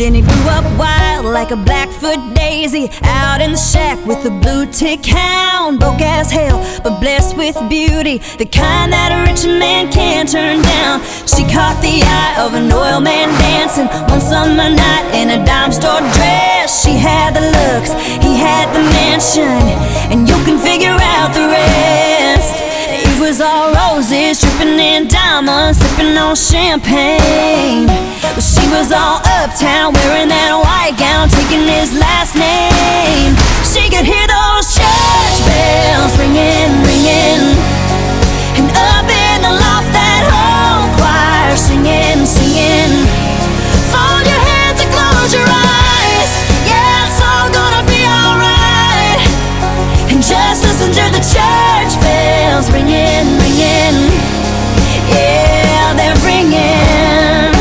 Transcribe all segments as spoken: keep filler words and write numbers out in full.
Jenny grew up wild like a Blackfoot daisy, out in the shack with a blue tick hound. Broke as hell, but blessed with beauty, the kind that a rich man can't turn down. She caught the eye of an oil man dancing one summer night in a dime store dress. She had the looks, he had the mansion, and you can figure out the rest. It was all roses, dripping in diamonds, sipping on champagne. But she was all uptown, wearing that white gown, taking his last name. She could hear those church bells ringing, ringing, and up in the loft that whole choir singing, singing. Fold your hands and close your eyes, yeah, it's all gonna be alright. And just listen to the church bells ringing, ringing, yeah, they're ringing.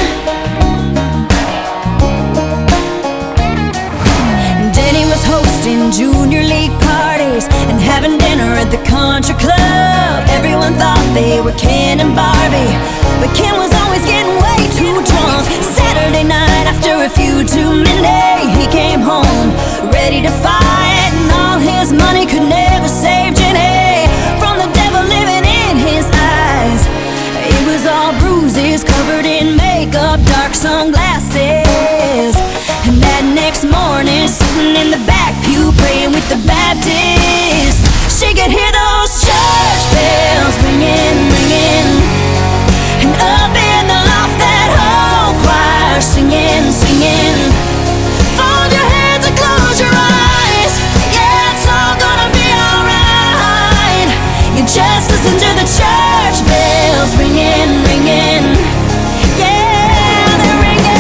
Denny was hosting junior league parties and having dinner at the country club. Everyone thought they were Ken and Barbie, but Ken was always getting way too drunk. Saturday night after a few too many, he came home ready to fight, and all his money could never save Jenny from the devil living in his eyes. It was all bruises, covered in makeup, dark sunglasses. And that next morning, sitting in the back pew, praying with the Baptists, she could hear those church bells ringing, ringing, and up in the loft that whole choir singing, singing. Fold your hands and close your eyes, yeah, it's all gonna be alright. You just listen to the church bells ringing, ringing, yeah, they're ringing.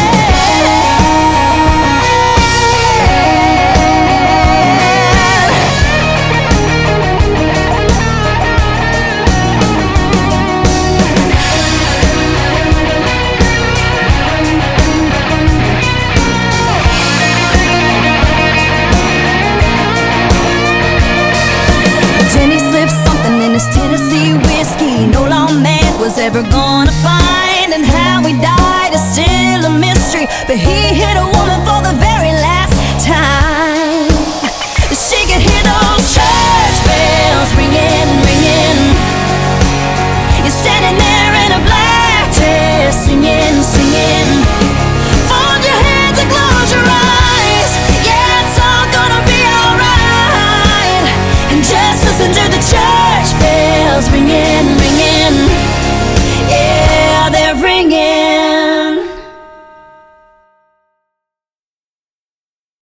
Jenny slipped something in his Tennessee whiskey no lawman was ever gonna find, and how he died is still a mystery, but he hit a woman for the very last time. She could hear those church bells ringing, ringing. You're standing there in a black dress, singing, singing.